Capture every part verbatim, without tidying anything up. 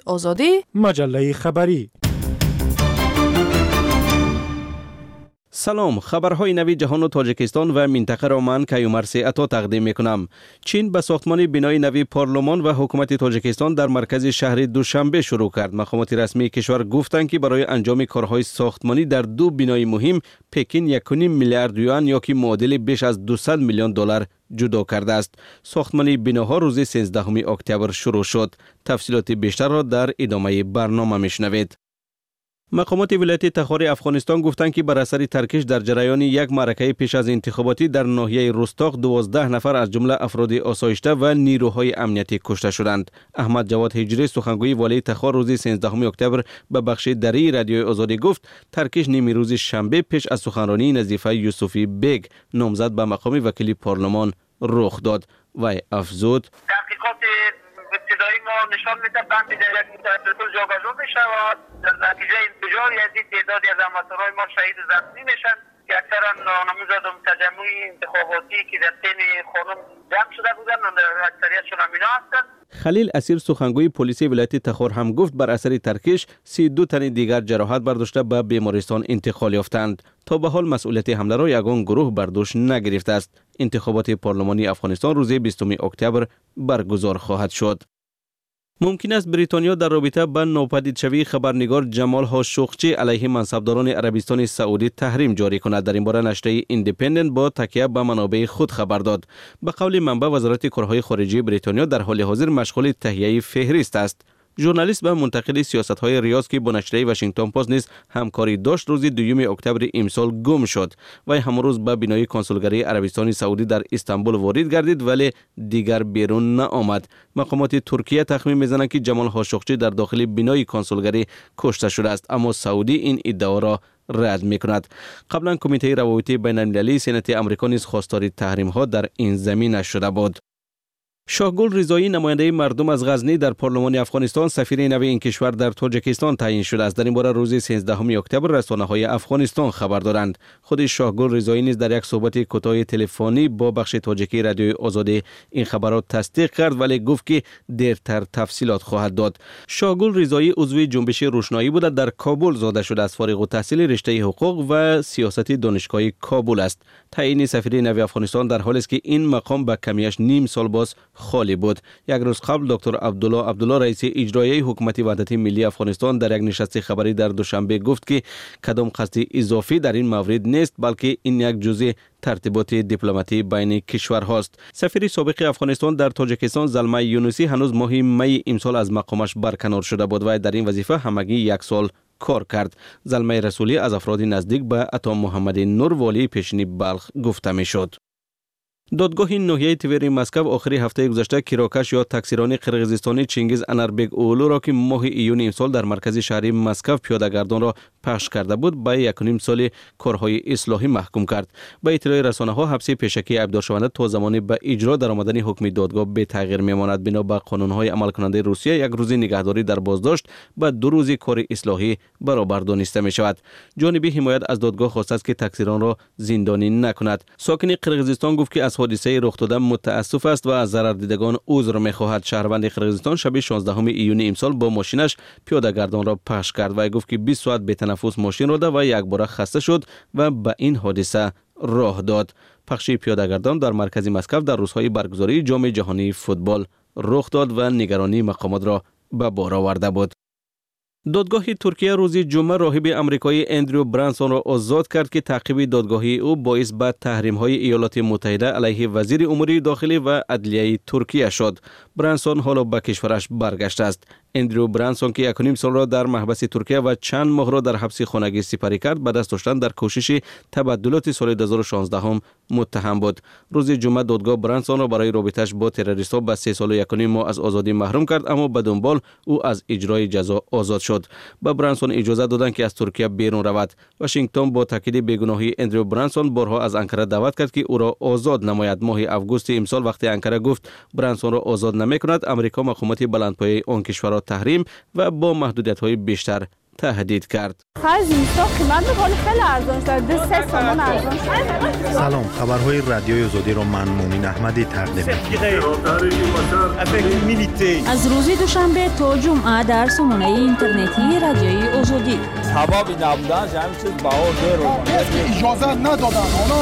آزادی مجله خبری. سلام، خبرهای نوی جهان و تاجیکستان و منطقه را من کیومرث عطا تقدیم میکنم. چین به ساختمان بنای نوی پارلمان و حکومت تاجیکستان در مرکز شهر دوشنبه شروع کرد. مقامات رسمی کشور گفتند که برای انجام کارهای ساختمانی در دو بنای مهم پکین یک و نیم میلیارد یوان یا که معادل بیش از دویست میلیون دلار جدا کرده است. ساختمان بناها روز سیزدهم اکتبر شروع شد. تفصیلات بیشتر را در ادامه برنامه میشنوید. مقامات ولایت تخار افغانستان گفتند که بر اثر ترکش در جریان یک معرکه پیش از انتخاباتی در ناحیه رستاق دوازده نفر از جمله افراد آسایشته و نیروهای امنیتی کشته شدند. احمد جواد هجری سخنگوی ولایت تخار روز سیزدهم اکتبر به بخش دری رادیوی آزادی گفت ترکش نیمه روز شنبه پیش از سخنرانی نظیفه یوسفی بیگ نامزد به مقام وکیل پارلمان رخ داد و افزود تحقیقات ابتدایی ما نشان میده بند در یک متوسط جابجا میشه و در نتیجه انفجار یزید تعدادی از هموطنان ما شهید و زخمی میشن که اکثرا نامزد تجمع انتخاباتی که در تیم خانم جمع شده بودن و اکثریتشون هم اینا هستن. خلیل اسیر سخنگوی پلیس ولایت تخار هم گفت بر اثر ترکش سی و دو تن دیگر جراحت برداشته به بیمارستان انتقال یافتند. تا به حال مسئولیت حمله را یگان گروه بر دوش نگرفته است. انتخابات پارلمانی افغانستان روز بیستم اکتبر برگزار خواهد شد. ممکن است بریتانیا در رابطه با ناپدید شوی خبرنگار جمال خاشقچی علیه منصبداران عربستان سعودی تحریم جاری کند. در این باره نشریه ایندیپندنت با تکیه به منابع خود خبر داد. به قول منبع وزارت کارهای خارجه بریتانیا در حال حاضر مشغول تهیه فهرست است. ژورنالیست و منتقد سیاست‌های ریاض که با نشریه واشنگتن پست نیز همکاری داشت روز دوم اکتبر امسال گم شد و همان روز به بنای کنسولگری عربستان سعودی در استانبول وارد گردید ولی دیگر بیرون نآمد. مقامات ترکیه تخمین می‌زنند که جمال خاشقچی در داخل بنای کنسولگری کشته شده است، اما سعودی این ادعا را رد می‌کند. قبلا کمیته روابط بین‌المللی سنت آمریکا نیز خواستار تحریم‌ها در این زمینه شده بود. شاهگل رضایی نماینده مردم از غزنی در پارلمان افغانستان سفیر نوی این کشور در تاجیکستان تعیین شده است. در این باره روز سیزدهم اکتبر رسانه‌های افغانستان خبر دادند. خود شاهگل رضایی نیز در یک صحبت کوتاه تلفنی با بخش تاجیکی رادیوی آزادی این خبرات تصدیق کرد ولی گفت که دیرتر تفصیلات خواهد داد. شاهگل رضایی عضو جنبش روشنایی بود، در کابل زاده شده است. فارغ التحصیل رشته حقوق و سیاست دانشگاه کابل است. تعیین سفیر نوی افغانستان در حالی است که این مقام به کمیش نیم سال باز خالی بود. یک روز قبل دکتر عبدالله عبدالله رئیس اجرایی حکومت وحدت ملی افغانستان در یک نشست خبری در دوشنبه گفت که کدام قصد اضافی در این مورد نیست بلکه این یک جزء ترتیبات دیپلماتی بین کشورهاست. سفیر سابق افغانستان در تاجیکستان زلمه یونسی هنوز ماه می امسال از مقامش برکنار شده بود و در این وظیفه همگی یک سال کار کرد. زلمه رسولی از افراد نزدیک به عطا محمد نور والی پیشین بلخ گفته میشد. دادگاه ناحیه تیوری مسکو آخری هفته گذشته کیراکش یا تکسیران قرقیزستانی چینگیز اناربگ اولو را که ماه ایون امسال در مرکز شهری مسکو پیاده‌گردان را پخش کرده بود به یک و نیم سال کارهای اصلاحی محکوم کرد. به اطلاع رسانه‌ها حبس پیشکی عبدالله شونده تا زمانی به اجرا درآمدن حکم دادگاه به تغییر میماند. بنا به قانون‌های عمل کننده روسیه یک روز نگهداری در بازداشت با دو روز کار اصلاحی برابر دانسته می شود. جانبی حمایت از دادگاه خواسته است که تکسیران را زندانی نکند. ساکن قرقیزستان گفت که از حادثه رخ داده متاسف است و از ضرر دیدگان عذر می‌خواهد. شهروند قرقیزستان شب شانزدهم ایون امسال با ماشینش پیاده‌گردان را پخش کرد و گفت که بیست ساعت به تنفس ماشین راند و یک بار خسته شد و به این حادثه راه داد. پخش پیاده‌گردان در مرکز مسکو در روزهای برگزاری جام جهانی فوتبال رخ داد و نگرانی مقامات را به بار آورده بود. دادگاه ترکیه روز جمعه راهب آمریکایی اندریو برانسون را آزاد کرد که تعقیب دادگاهی او باعث به تحریم‌های ایالات متحده علیه وزیر امور داخلی و عدلیه ترکیه شد. برانسون حالا به کشورش برگشته است. اندریو برانسون که یک و نیم سال را در محبس ترکیه و چند ماه را در حبس خانگی سپری کرد به دست داشتن در کوشش تبدلات سال دو هزار و شانزده هم متهم بود. روز جمعه دادگاه برانسون را برای رابطش با تروریست‌ها به سه سال و یک و نیم ماه از آزادی محروم کرد، اما به دنبال او از اجرای جزا آزاد شد. به برانسون اجازه دادند که از ترکیه بیرون رود. واشنگتن با تاکید بیگناهی اندریو برانسون بارها از انقره دعوت کرد که او را آزاد نماید. ماه آگوست امسال وقتی انقره گفت برانسون را آزاد نمی‌کند، آمریکا مقامات بلندپایه آن کشور را تحریم و با محدودیت‌های بیشتر تهدید کرد. سلام، خبرهای رادیوی آزادی را من مومن احمدی تقدیم می‌کنم. از روز دوشنبه تا جمعه در سامانه اینترنتی رادیوی آزادی. سبب نبودن همین چیز بهار اجازه ندادن اونا.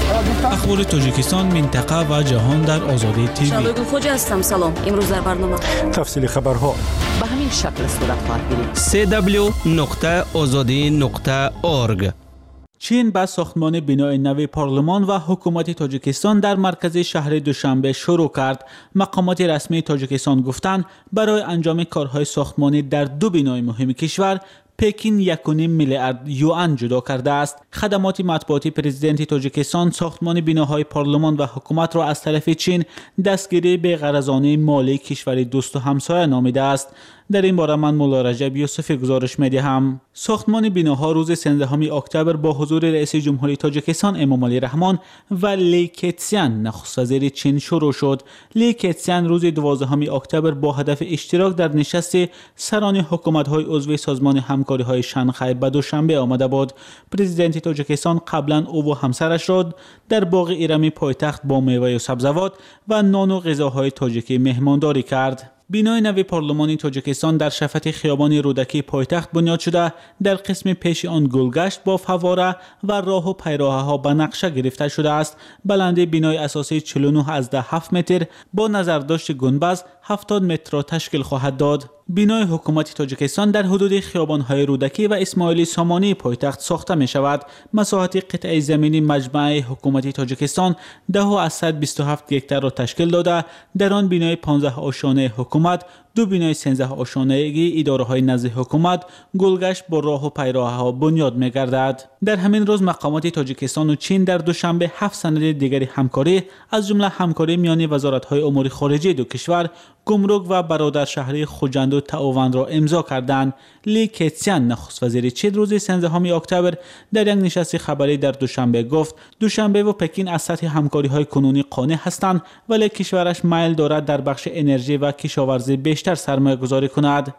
اخبار تاجیکستان، منطقه و جهان در آزادی تیوی. شبگل خوجا هستم. سلام. امروز در برنامه تفصیل خبرها به همین شکل صورت خواهد گرفت. سی دبلیو نقطه آزادی نقطه اورگ. چین به ساختمان بنای نو پارلمان و حکومت تاجیکستان در مرکز شهر دوشنبه شروع کرد. مقامات رسمی تاجیکستان گفتند برای انجام کارهای ساختمانی در دو بنای مهم کشور پکین یک و نیم میلیارد یوان جدا کرده است. خدمات مطبوعاتی پرزیدنت تاجیکستان ساختمان بناهای پارلمان و حکومت را از طرف چین دستگیری به غرضانه مالی کشور دوست و همسایه نامیده است. در این باره من مولا رجب یوسفی گزارش می‌دهم. ساختمان بناها روز سیزدهم اکتبر با حضور رئیس جمهوری تاجیکستان امامعلی رحمان و لی کیتسیان نخست وزیر چین شروع شد. لی کیتسیان روز دوازدهم اکتبر با هدف اشتراک در نشست سران حکومت‌های عضو سازمان همکاری‌های شانگهای به دوشنبه آمده بود. پرزیدنت تاجیکستان قبلا او و همسرش را در باغ ایرمی پایتخت با میوه و سبزیجات و نان و غذاهای تاجیکی مهمانداری کرد. بنای نو پارلمان تاجیکستان در شفت خیابان رودکی پایتخت بنیاد شده. در قسم پیش آن گلگشت با فواره و راه و پیراهه‌ها به نقشه گرفته شده است. بلندی بنای اساسی چهل و نه ازده هفت متر با نظرداشت گنبد هفتاد متر را تشکیل خواهد داد. بنای حکومت تاجیکستان در حدود خیابان‌های رودکی و اسماعیلی سامانی پایتخت ساخته می شود. مساحت قطعه زمینی مجمع حکومت تاجیکستان ده از صد و بیست و هفت هکتار را تشکیل داده. در آن بنای پانزده آشانه حکومت، دو بنای سیزده آشانگی اداره‌های نزد حکومت، گلگشت با راه و پیراهه‌ها بنیاد می‌گردد. در همین روز مقامات تاجیکستان و چین در دوشنبه هفت سند دیگری همکاری از جمله همکاری میان وزارت‌های امور خارجه دو کشور، گمرک و برادر شهری خوجند و تعاون را امضا کردند. لی کیتسیان نخست وزیر چین روز سیزدهم اکتبر در یک نشست خبری در دوشنبه گفت دوشنبه و پکین از سطح همکاری‌های کنونی قانع هستند ولی کشورش میل دارد در بخش انرژی و کشاورزی بیشتر سرمایه گذاری کند.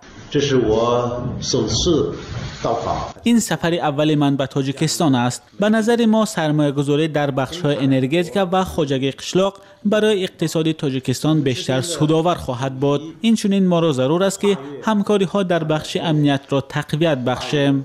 این سفر اول من به تاجیکستان است. به نظر ما سرمایه گذاری در بخش‌های انرژتیک و خوجگی قشلاق برای اقتصاد تاجیکستان بیشتر سودآور خواهد بود. این چنین ما را ضرور است که همکاری ها در بخش امنیت را تقویت بخشیم.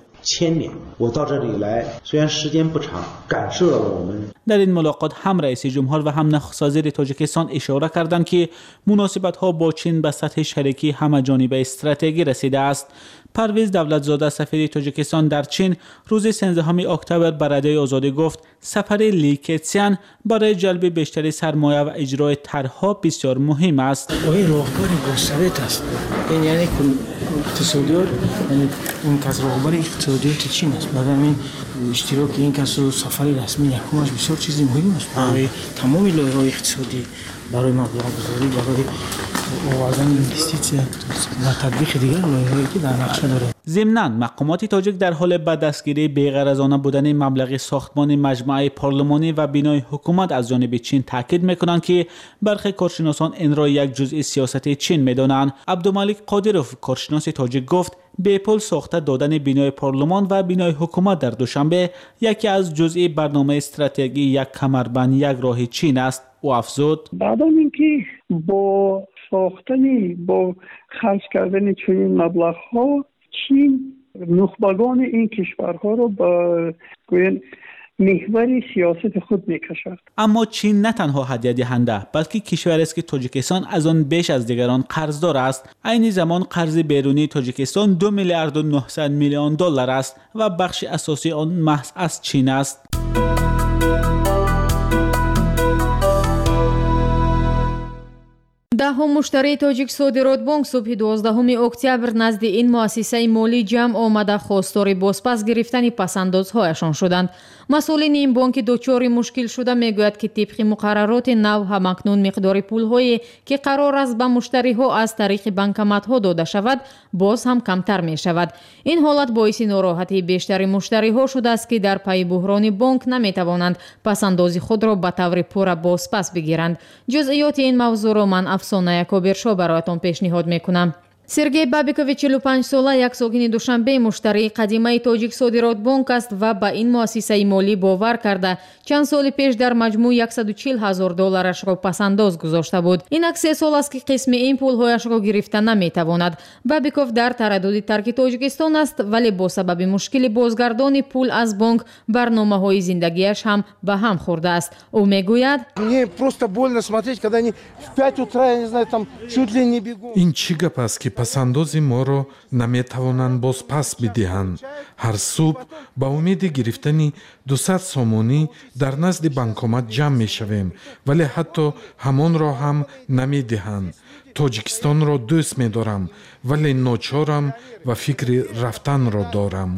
در این ملاقات هم رئیس جمهور و هم نخست وزیر تاجیکستان اشاره کردند که مناسبت ها با چین به سطح شریکی همه‌جانبه استراتژی رسیده است. پرویز دولتزاده سفیر تاجیکستان در چین روز سیزدهم اکتبر به رادیوی آزادی گفت سفر لی کیتسیان برای جلب بیشتر سرمایه و اجرای طرح‌ها بسیار مهم است. این راهکار گسترده است. این یعنی اقتصادیات، یعنی این کس راهبر اقتصادیات چین است. بعد همین اشتراک این کس و سفر رسمی حکومتش بسیار چیزی مهم است برای تمام لایه‌های اقتصادی، برای مبلغ‌گذاری، برای آوردن اینوستیسیون و تطبیق دیگر لایه‌هایی که در نقشه داره. ضمناً مقامات تاجیک در حال به دستگیری بی‌غرضانه بودن مبلغ ساختمان مجمع پارلمانی و بنای حکومت از جانب چین تاکید می‌کنند که برخی کارشناسان این را یک جزء سیاست چین می‌دانند. عبدالملک قادروف کارشناس تاجیک گفت به پل ساخته دادن بنای پارلمان و بنای حکومت در دوشنبه یکی از جزء برنامه استراتژی یک کمربند یک راه چین است. او افزود بعد از اینکه با ساختن با خرج کردن چنین مبلغ‌ها چین نخبگان این کشورها را به گوین محور سیاست خود میکشد. اما چین نه تنها هدیه دهنده بلکه کشوری است که تاجیکستان از آن بیش از دیگران قرضدار است. عین زمان قرض بیرونی تاجیکستان دو میلیارد و نهصد میلیون دلار است و بخش اساسی آن محض از چین است. دهم مشتری تاجیک صادرات بانک صبح دوازدهم اکتبر نزد این مؤسسه مالی جمع آمده خواستار بازپس گرفتن پسندازهایشان شدند. مسئولین این بانک دچار مشکل شده میگوید که طبق مقررات نو همکنون مقدار پول‌هایی که قرار است به مشتری‌ها از طریق بانکمت‌ها داده شود باز هم کمتر می شود. این حالت باعث ناراحتی بیشتر مشتری‌ها شده است که در پی بحران بانک نمی‌توانند پسندازی خود را به طور پوره بازپس بگیرند. جزئیات این موضوع را من افسانه کابرشا برایتان پیشنهاد می‌کنم. сергей бабикович چهل و پنج ساله یک ساکن دوشنبه مشتری قدیمی تاجیک صادرات بانک است و به این مؤسسه مالی باور کرده چند سال پیش در مجموع صد و چهل هزار دلارش را پسنداز گذاشته بود. اینک سه سال است که قسم این پولهایش را گرفته نمیتواند. بابیکوف در تردد ترک تاجیکستان است ولی با سبب مشکل بازگردانی پول از بانک برنامه های زندگیش هم به هم خورده است. او میگوید این چی گپ است که پسندازی ما را نمیتوانند باز پس بدهند. هر صبح با امید گرفتن دویست سومانی در نزد بانکومات جمع می شویم ولی حتی همان را هم نمی دهند. تاجیکستان را دوست می دارم ولی ناچارم و فکر رفتن را دارم.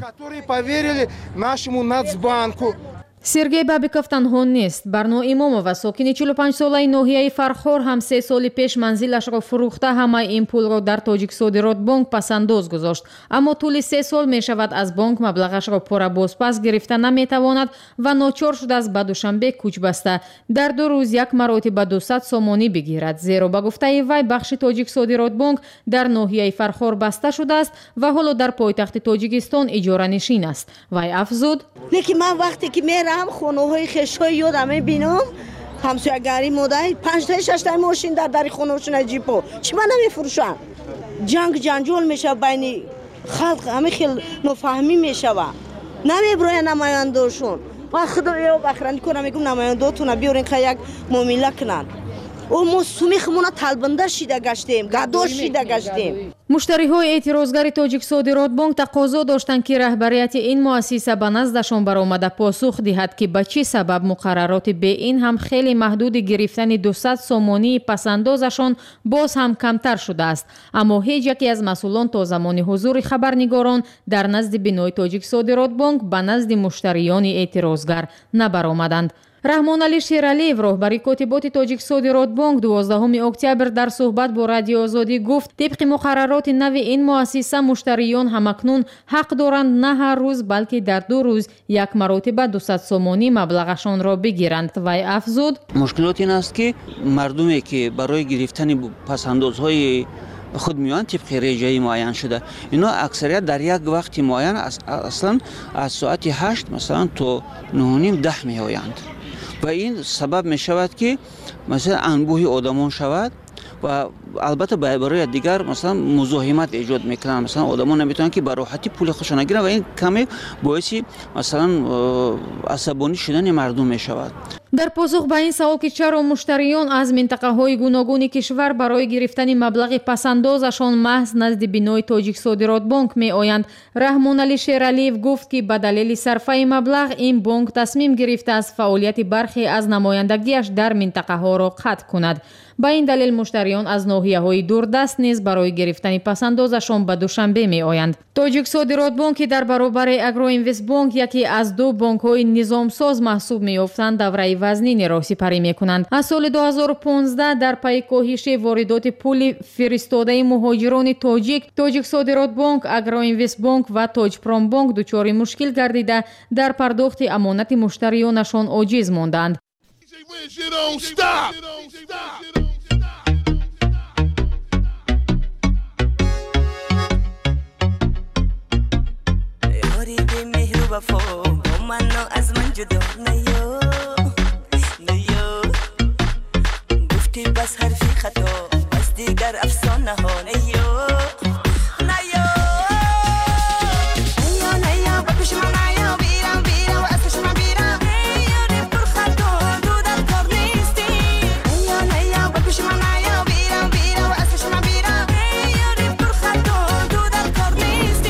сергей бабиков танҳо нест. барно имомова сокини چهل و پنج солаи ноҳияи фархор ҳам се соли пеш манзилашро фурӯхта ҳамаи ин пулро дар тоҷик содирот бонк пасандоз гузошт. аммо тӯли се сол мешавад аз бонк маблағашро пора бозпас гирифта наметавонад ва ночор шудааст ба душанбе кӯч баста дар ду рӯз як маротиба дуйсад сомонӣ бигирад. зеро ба гуфтаи вай бахши тоҷик содирот бонк дар ноҳияи фархор баста шудааст ва ҳоло дар пойтахти тоҷикистон иҷоранишин аст. вай афзуд: лекин ман вақте ки мерам خونه‌های خش‌های یادم می‌بینم همسایه‌گری مدای پنج تا شش تا ماشین در در خونه‌شون جیپو چی من نمی‌فروشن. جنگ جنجال میشه بین خلق همه خیلی نفهمی میشه و نمیبرن نماینده‌شون. و خدایا بخرانی کنم میگم نماینده‌تون بیارین که یک معامله کنن. او ما سومیخمون طلبنده شیده گشتیم گداش شیده گشتیم. муштариҳои эътирозгари тоҷик содирот бонк тақозо доштанд ки раҳбарияти ин муассиса ба наздашон баромада посух диҳад ки ба чӣ сабаб муқаррароти беин ҳам хеле маҳдуди гирифтани дуйсад сомонии пасандозашон боз ҳам камтар шудааст. аммо ҳеҷ яке аз масъулон то замони ҳузури хабарнигорон дар назди бинои тоҷик содирот бонк ба назди муштариёни эътирозгар набаромаданд. раҳмоналӣ шералиев роҳбари котиботи тоҷик содирот бонк дувоздаҳуми октябр дар суҳбат бо радиои озодӣ гуфт тибқи муқаррароти нави ин муассиса муштариён ҳамакнун ҳақ доранд на ҳар рӯз балки дар ду рӯз як маротиба дуйсад сомонӣ маблағашонро бигиранд. вай афзуд: мушкилот ин аст ки мардуме ки барои гирифтани пасандозҳои худ меоянд тибқи реҷаи муайян шуда ино аксарият дар як вақти муайян аслан аз соати ҳашт масалан то нӯҳу ним даҳ меоянд ва ин сабаб мешавад ки масалан анбӯҳи одамон шавад ва албатта барои дигар масалан музоҳимат эҷод мекунанд. масалан одамон наметавонанд ки ба роҳатӣ пули худшон гиранд ва ин каме боиси масалан асабонӣ шудани мардум мешавад. дар посух ба ин савол ки чаро муштариён аз минтақаҳои гуногуни кишвар барои гирифтани маблағи пасандозашон маҳз назди бинои тоҷик содирот бонк меоянд, раҳмоналӣ шералиев гуфт ки ба далели сарфаи маблағ ин бонк тасмим гирифтааст фаъолияти бархе аз намояндагиаш дар минтақаҳоро қатъ кунад. ба ин далел муштариён аз ноҳияҳои дурдаст низ барои гирифтани пасандозашон ба душанбе меоянд. тоҷик содирот бонк ки дар баробари агроинвестбонк яке аз ду бонкҳои низомсоз маҳсуб меёфтанд давраи вазнинеро сипарӣ мекунанд. аз соли ду ҳазору понздаҳ дар пайи коҳиши воридоти пули фиристодаи муҳоҷирони тоҷик тоҷик содирот бонк, агроинвестбонк ва тоҷпромбонк дучори мушкил гардида дар пардохти амонати муштариёнашон оҷиз монданд. وفا با من از من جدا نیا نیا گفتی بس حرفی خطا بس دیگر افسانه ها نیا نیا نیا نیا با پیش من نیا بیرم بیرم و از پیش من بیرم نیا ری پر خطا تو در کار نیستی نیا نیا با پیش من نیا بیرم بیرم و از پیش من بیرم نیا ری پر خطا تو در کار نیستی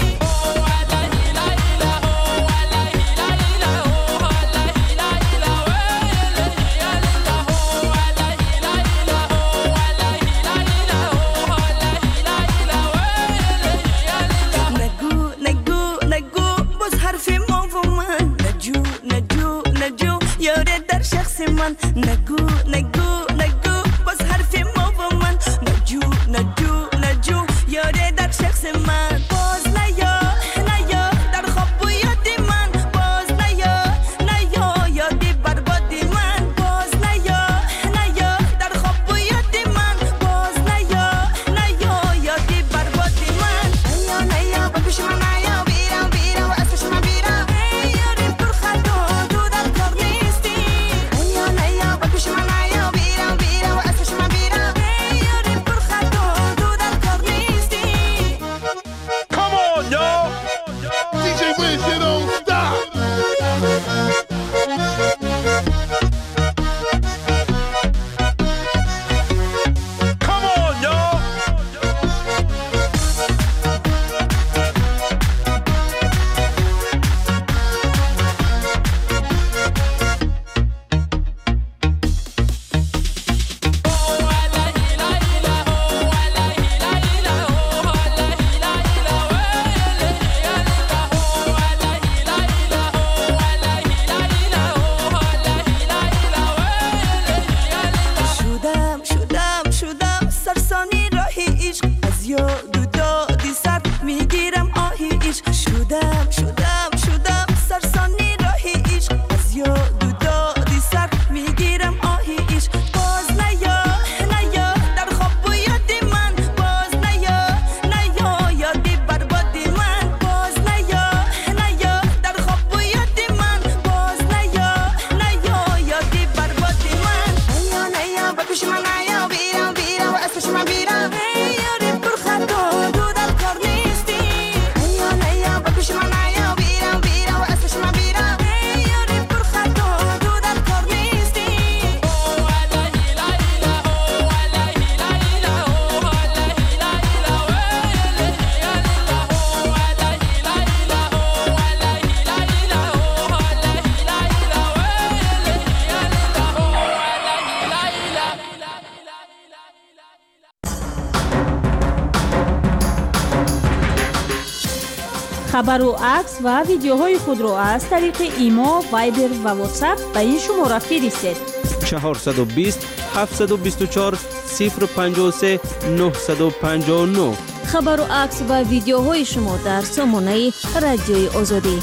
من نگو نگو نگو باز حرف ما و من نجو نجو نجو یاره در شخص من باز نیا نیا در خواب و یادی من باز نیا نیا یادی بربادی من باز نیا نیا در خواب و یادی من باز نیا نیا یادی خبر و عکس و ویدیوهای خود را از طریق ایما، وایبر و واتساپ به این شماره فرستید. چهارصد و بیست هفتصد و بیست و چهار صفر پنجاه و سه نهصد و پنجاه و نه. خبر و عکس و ویدیوهای شما در سامانه رادیوی آزادی.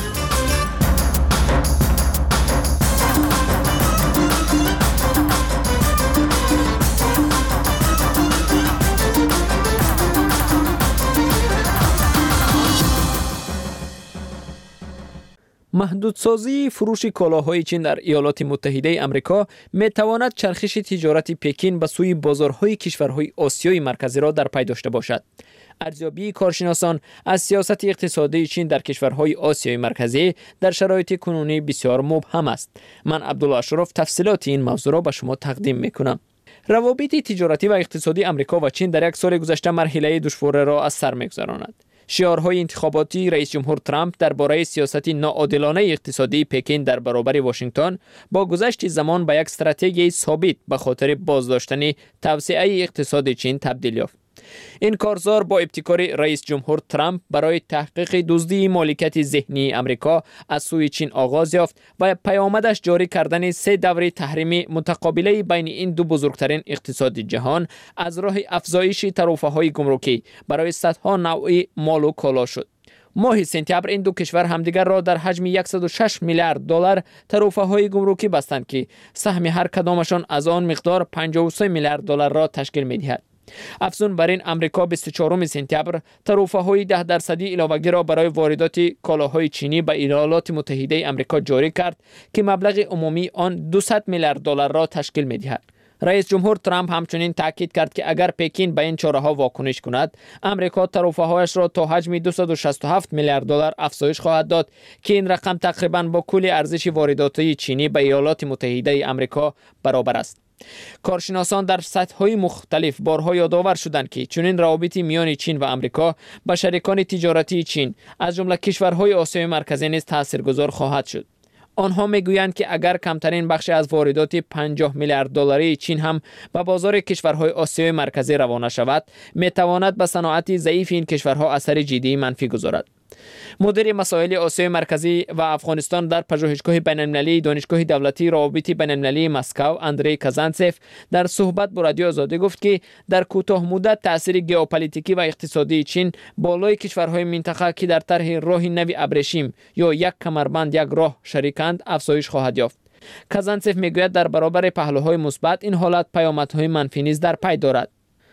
محدودسازی فروش کالاهای چین در ایالات متحده آمریکا می تواند چرخش تجارت پکین به سوی بازارهای کشورهای آسیای مرکزی را در پی داشته باشد. ارزیابی کارشناسان از سیاست اقتصادی چین در کشورهای آسیای مرکزی در شرایط کنونی بسیار مبهم است. من عبدالله اشرف تفصیلات این موضوع را به شما تقدیم می کنم. روابط تجارتی و اقتصادی آمریکا و چین در یک سال گذشته مرحله دشوار را از سر می‌گذراند. شعارهای انتخاباتی رئیس جمهور ترامپ درباره سیاست ناعادلانه اقتصادی پکین در برابر واشنگتن با گذشت زمان به یک استراتژی ثابت به خاطر بازداشتن توسعه اقتصاد چین تبدیل یافت. این کارزار با ابتکار رئیس جمهور ترامپ برای تحقیق دزدی مالکیت ذهنی آمریکا از سوی چین آغاز یافت و پیامدش جاری کردن سه دوره تحریم متقابله بین این دو بزرگترین اقتصاد جهان از راه افزایش ترفه‌های گمرکی برای صدها نوع مال و کالا شد. ماه سپتامبر این دو کشور همدیگر را در حجم صد و شش میلیارد دلار ترفه‌های گمرکی بستند که سهم هر کدامشان از آن مقدار پنجاه و سه میلیارد دلار را تشکیل می‌دهد. افزون بر این امریکا بیست و چهارم سپتامبر ترفه‌های ده درصدی علاوگی را برای واردات کالاهای چینی به ایالات متحده آمریکا جاری کرد که مبلغ عمومی آن دویست میلیارد دلار را تشکیل می‌دهد. رئیس جمهور ترامپ همچنین تاکید کرد که اگر پکین به این چاره‌ها واکنش کند، امریکا ترفه‌هایش را تا حجم دویست و شصت و هفت میلیارد دلار افزایش خواهد داد که این رقم تقریباً با کل ارزش واردات چینی به ایالات متحده آمریکا برابر است. کارشناسان در سطح‌های مختلف بارها یادآور شدند که چنین روابط میان چین و آمریکا به شریکان تجارتی چین از جمله کشورهای آسیای مرکزی نیز تاثیرگذار خواهد شد. آنها میگویند که اگر کمترین بخش از واردات پنجاه میلیارد دلاری چین هم به بازار کشورهای آسیای مرکزی روانه شود، میتواند به صنعت ضعیف این کشورها اثر جدی منفی گذارد. مدیر مسائل آسیای مرکزی و افغانستان در پژوهشگاه بین‌المللی دانشگاه دولتی روابط بین‌المللی مسکو اندری کازانتسف در صحبت با رادیو آزادی گفت که در کوتاه مدت تاثیر ژئوپلیتیکی و اقتصادی چین بالای کشورهای منطقه که در طرح راه نوی ابریشم یا یک کمربند یک راه شریکند افزایش خواهد یافت. کازانتسف میگوید در برابر پهلوهای مثبت این حالت پیامدهای منفی نیز در پی دارد.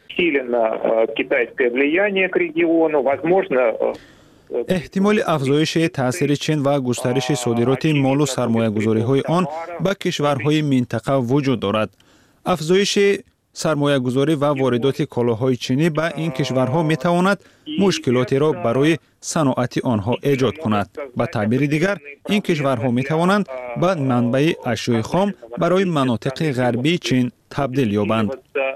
احتمال افزایش تاثیر چین و گسترش صادرات مال و سرمایه‌گذاری‌های آن به کشورهای منطقه وجود دارد. افزایش سرمایه‌گذاری و واردات کالاهای چینی به این کشورها می‌تواند مشکلاتی را برای صنعت آنها ایجاد کند. به تعبیر دیگر، این کشورها می‌توانند به منبع اشیاء خام برای مناطق غربی چین تبدیل یابند.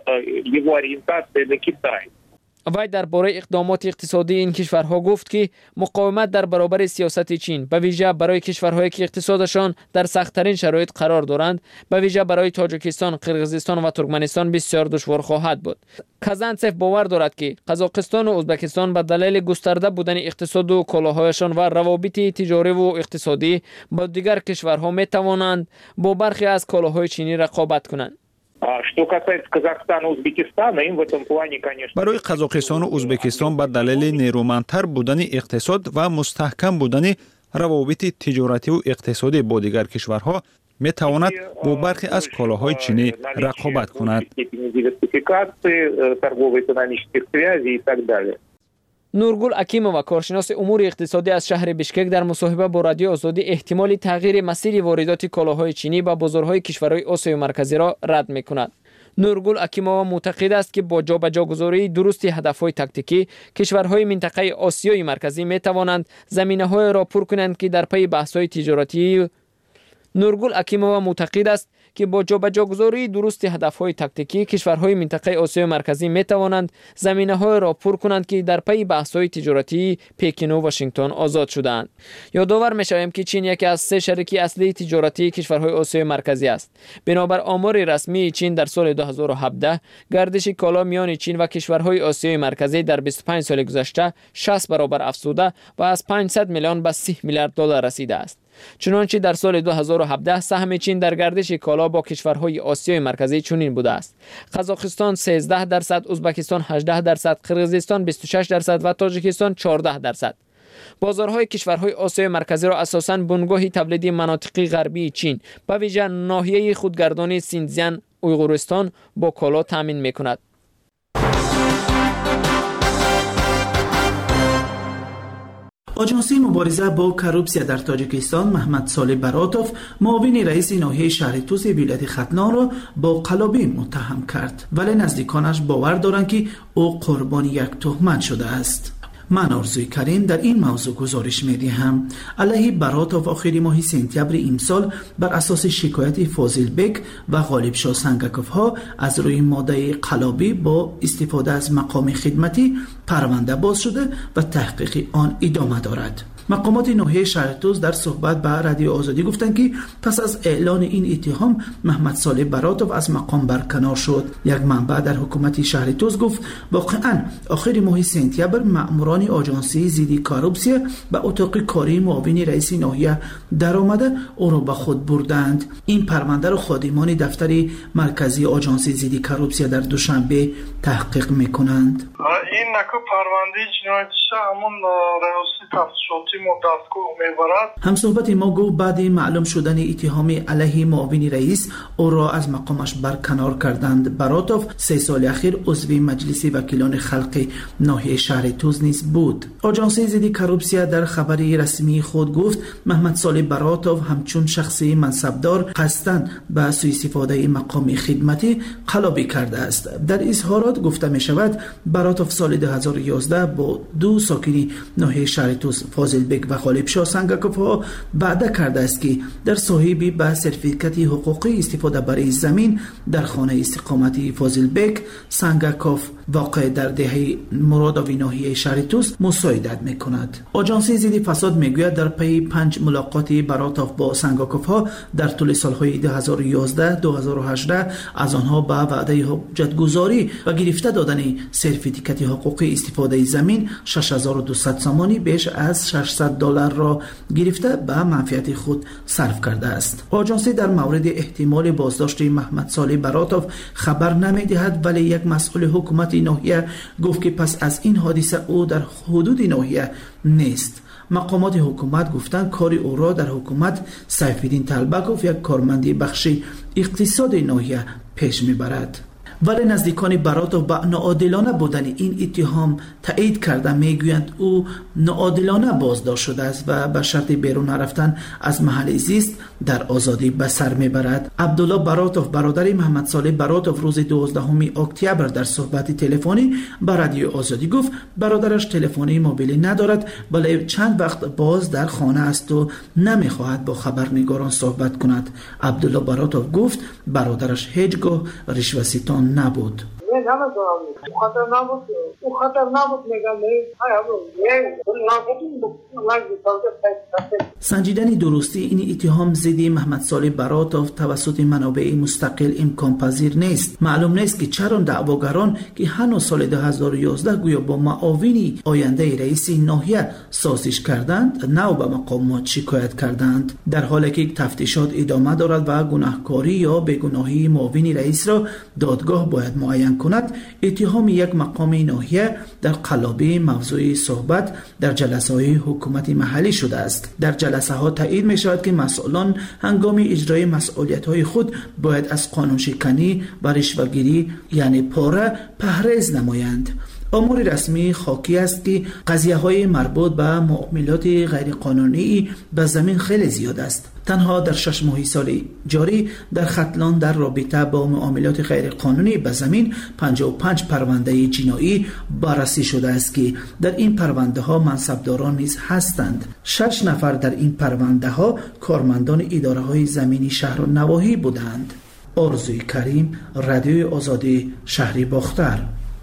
وی درباره اقدامات اقتصادی این کشورها گفت که مقاومت در برابر سیاست چین به ویژه برای کشورهایی که اقتصادشان در سخت‌ترین شرایط قرار دارند، به ویژه برای تاجیکستان، قرقیزستان و ترکمنستان بسیار دشوار خواهد بود. کازانتسف باور دارد که قزاقستان و ازبکستان به دلیل گسترده بودن اقتصاد و کالاهایشان و روابط تجاری و اقتصادی با دیگر کشورها می توانند با برخی از کالاهای چینی رقابت کنند. برای قزاقستان و ازبکستان به دلیل نیرومندتر بودن اقتصاد و مستحکم بودن روابط تجارتی و اقتصادی با دیگر کشورها می تواند با برخی از کالاهای چینی رقابت کند. نورگل اکیمووا کارشناس امور اقتصادی از شهر بشکک در مصاحبه با رادیو آزادی احتمال تغییر مسیر واردات کالاهای چینی به بازارهای کشورهای آسیای مرکزی را رد می‌کند. نورگل اکیمووا معتقد است که با جابجاگذاری درست هدف‌های تاکتیکی کشورهای منطقه آسیای مرکزی می‌توانند زمینه‌های را پر کنند که در پی بحث‌های تجارتی نورگل اکیمووا معتقد است که با جابجاگذاری درست هدف‌های تاکتیکی کشورهای منطقه آسیای مرکزی می‌توانند زمینه‌های را پر کنند که در پی بحث‌های تجارتی پکن و واشنگتن آزاد شدند. یادآور می‌شویم که چین یکی از سه شریک اصلی تجارتی کشورهای آسیای مرکزی است. بنابر آمار رسمی چین در سال دو هزار و هفده گردش کالا میان چین و کشورهای آسیای مرکزی در بیست و پنج سال گذشته شصت برابر افزوده و از پانصد میلیون به سی میلیارد دلار رسیده است. چنانچه در سال دو هزار و هفده سهم چین در گردش کالا با کشورهای آسیای مرکزی چنین بوده است: قزاقستان سیزده درصد، ازبکستان هجده درصد، قرقیزستان بیست و شش درصد و تاجیکستان چهارده درصد. بازارهای کشورهای آسیای مرکزی را اساساً بنگاه تولیدی مناطق غربی چین به ویژه ناحیه خودگردانی سینزیان اویغورستان با کالا تامین می‌کند. آژانس مبارزه با کروپسیا در تاجیکستان محمد صالح براتوف معاون رئیس ناحیه شهر توس ولایت ختلان را با قلابی متهم کرد، ولی نزدیکانش باور دارند که او قربانی یک تهمت شده است. من آرزوی کریم در این موضوع گزارش می‌دهم. علیه براتوف آخر ماه سپتامبر امسال بر اساس شکایت فاضل بک و غالب شاه سنگاکوف ها از روی ماده قلابی با استفاده از مقام خدمتی پرونده باز شده و تحقیق آن ادامه دارد. مقامات ناحیه شهر توس در صحبت با رادیو آزادی گفتند که پس از اعلان این اتهام محمد صالح براتوف از مقام برکنار شد. یک منبع در حکومت شهر توس گفت واقعا آخر ماه سپتامبر مأموران آژانسی ضد کروپسیا به اتاق کاری معاون رئیس ناحیه در آمده او را به خود بردند. این پرونده را خادمان دفتر مرکزی آژانسی ضد کروپسیا در دوشنبه تحقیق میکنند. این نکو پرونده جنایتی همون رئیس تفتیشاتی هم صحبت ما گفت بعد معلوم شدن اتهام علیه معاون رئیس او را از مقامش برکنار کردند. براتوف سه سال اخیر عضو مجلس وکیلان خلق ناحیه شهر توس نیز بود. آژانس ضد کروپسیا در خبری رسمی خود گفت محمد صالح براتوف همچون شخصی منصبدار قصداً به سوء استفاده مقام خدمتی قلابی کرده است. در اظهارات گفته می شود براتوف سال دو هزار و یازده با دو ساکن ناحیه شهر توس فاضل بک و غالب شاه سنگاکوف ها وعده کرده است که در صاحبی به سرتیفیکت حقوقی استفاده برای زمین در خانه استقامتی فاضل بک سنگاکوف واقع در دهه مراداوی ناحیه شهر توس مساعدت میکند. آژانس ضد فساد میگوید در پی پنج ملاقات براتوف با سنگاکوف ها در طول سالهای دو هزار و یازده دو هزار و هجده از آنها به وعده حجتگذاری و گرفته دادن سرتیفیکت حقوقی استفاده زمین شش هزار و دویست سامانی بیش از ششصد دلار را گرفته به منفعت خود صرف کرده است. آژانس در مورد احتمال بازداشت محمد صالح براتوف خبر نمی‌دهد، ولی یک مسئول حکومت ناحیه گفت که پس از این حادثه او در حدود ناحیه نیست. مقامات حکومت گفتند کار او را در حکومت سیفالدین طلبکوف یک کارمند بخش اقتصاد ناحیه پیش میبرد. ولی نزدیکان براتوف با ناعادلانه بودن این اتهام تایید کرده میگویند او ناعادلانه بازداشت شده است و به شرط بیرون رفتن از محل زیست در آزادی به سر میبرد. عبدالله براتوف برادر محمد صالح براتوف روز دوازدهم اکتبر در صحبت تلفنی با رادیو آزادی گفت برادرش تلفنی موبیلی ندارد، ولی چند وقت باز در خانه است و نمیخواهد با خبرنگاران صحبت کند. عبدالله براتوف گفت برادرش هیچگاه رشوه‌ستان نبود. نه نمیدونم او خطر نبود او خطر نبود میگم سنجیدن درستی این اتهام ضد محمد صالح براتوف توسط منابع مستقل امکان پذیر نیست. معلوم نیست که چرا دعواگران که هنوز سال دو هزار و یازده گویا با معاونی آینده رئیس ناحیه سازش کردند نو به مقامات شکایت کردند، در حالی که تفتیشات ادامه دارد و گناهکاری یا بیگناهی معاون رئیس را دادگاه باید معین کند. اتهام یک مقام ناحیه در قلابی موضوع صحبت در جلسه های حکومت محلی شده است. در جلسه ها تایید می شود که مسئولان هنگام اجرای مسئولیت های خود باید از قانون شکنی و رشوه‌گیری یعنی پاره پرهیز نمایند. امور رسمی خاکی است که قضیه های مربوط به معاملات غیرقانونی به زمین خیلی زیاد است. تنها در شش ماه سال جاری در ختلان در رابطه با معاملات غیرقانونی به زمین پنجاه و پنج پرونده جنایی بررسی شده است که در این پرونده ها منصبداران نیز هستند. شش نفر در این پرونده ها کارمندان اداره های زمینی شهر و نواحی بودند. آرزوی کریم، رادیوی آزادی، شهری باختر.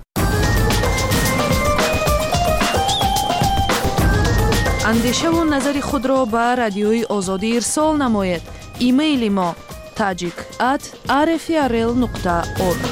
اندیشه و نظر خود را به رادیوی آزادی ارسال نماید. ایمیل ما تاجیک ات آر اف ار ال نقطه اورگ.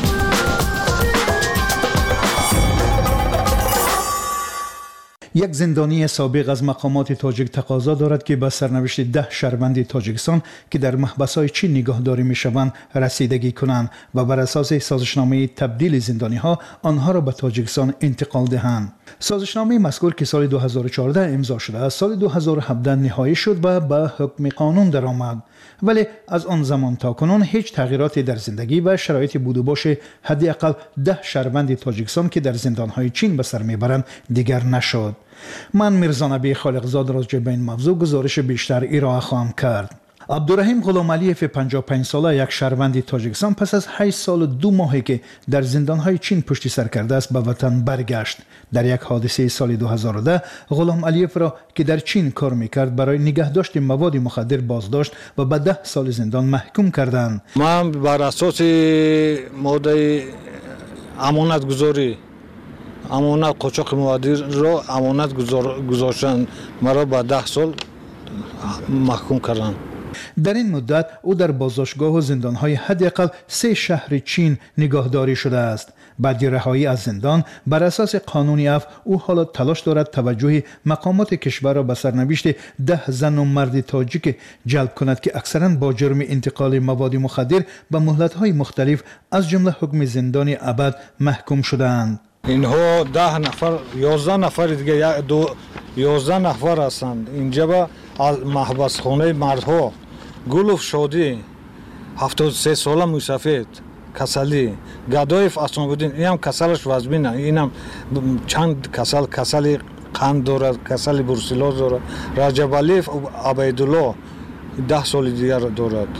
یک زندانی سابق از مقامات تاجیک تقاضا دارد که به سرنوشت ده شهروند تاجیکستان که در محبس‌های چین نگهداری می‌شوند رسیدگی کنند و بر اساس سازشنامه تبدیل زندانی‌ها آنها را به تاجیکستان انتقال دهند. سازشنامه مذکور که سال دو هزار و چهارده امضا شده است، سال دو هزار و هفده نهایی شد و به حکم قانون درآمد. ولی از آن زمان تا کنون هیچ تغییراتی در زندگی و شرایط بود و باش حداقل ده شهروند تاجیکستان که در زندان‌های چین به سر میبرند دیگر نشد. من میرزا نبی خالقزاد راجع به این موضوع گزارش بیشتر ارائه خواهم کرد. عبدالرحیم غلامعلیف پنجاه و پنج ساله یک شهروند تاجیکستان پس از هشت سال و دو ماهی که در زندان‌های چین پشت سر کرده است به وطن برگشت. در یک حادثه سال دو هزار و ده غلامعلیف را که در چین کار میکرد برای نگهداشت مواد مخدر بازداشت و به ده سال زندان محکوم کردند. من بر اساس ماده امانت گذاری امانت قاچاق مواد را امانت گذاشتن مرا به ده سال محکوم کردند. در این مدت او در بازداشتگاه و زندان‌های حداقل سه شهر چین نگهداری شده است. بعد رهایی از زندان بر اساس قانون عفو او حالا تلاش دارد توجه مقامات کشور را به سرنوشت ده زن و مرد تاجیک جلب کند که اکثراً با جرم انتقال مواد مخدر به مهلت‌های مختلف از جمله حکم زندان ابد محکوم شده‌اند. اینها ده نفر یازده نفر دیگه دو یازده نفر هستند. اینجا به محبس خانه مردها گلوف شادی هفتاد و سه ساله موسفید کسلی گدایف اسمابودین اینم کسلش وزمینه اینم چند کسل کسلی قند دارد کسلی بروسلوز دارد. رجب علیف عبیدالله ده سال دیگر دارد.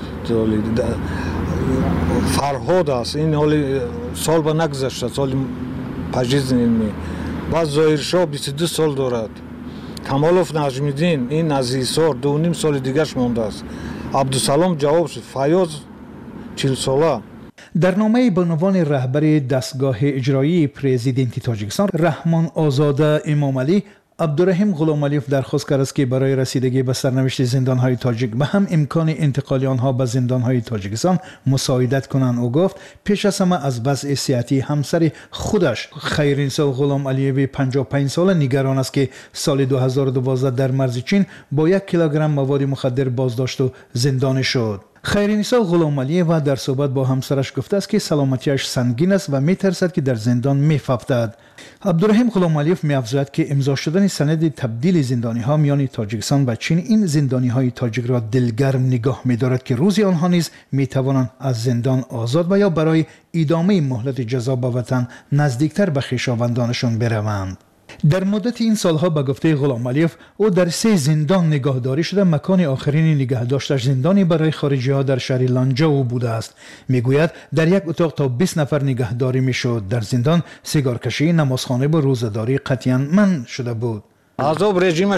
فرهاد است این حالی سال به نگذشته سال پجیز نیمی. بعد ظاهرشاه بیست و دو سال دارد. کمالوف نجمیدین این از ایسار دو نیم سال دیگرش مانده است. عبدالسلام جواب شد. فیاض چهل ساله. در نامه به عنوان رهبر دستگاه اجرایی پرزیدنت تاجیکستان رحمان آزاده امام علی عبدالرحیم غلامعلیف درخواست کرد که برای رسیدگی به سرنوشت زندان‌های تاجیک به هم امکان انتقال آنها به زندان‌های تاجیکستان مساعدت کنند. او گفت پیش از همه از وضع صحتی همسر خودش خیرنسا غلامعلیف پنجاه و پنج ساله نگران است که سال دو هزار و دوازده در مرز چین با یک کیلوگرم مواد مخدر بازداشت و زندانی شد. خیرنسا غلامعلیف در صحبت با همسرش گفته است که سلامتیش سنگین است و میترسد که در زندان میفافتد. عبدالرحیم غلامعلیف می‌افزاید که امضا شدن سند تبدیل زندانی‌ها میان تاجیکستان و چین این زندانی‌های تاجیک را دلگرم نگاه می‌دارد که روزی آنها نیز می‌توانند از زندان آزاد و یا برای ادامه مهلت جزا به وطن نزدیکتر به خویشاوندانشان بروند. در مدت این سالها به گفته غلامعلیف او در سه زندان نگهداری شده. مکان آخرین نگهداشتش زندانی برای خارجی‌ها در شهر لانجاو بوده است. میگوید در یک اتاق تا بیست نفر نگهداری میشد. در زندان سیگارکشی، نمازخانه و روزه‌داری قطعاً منع شده بود. عذاب رژیم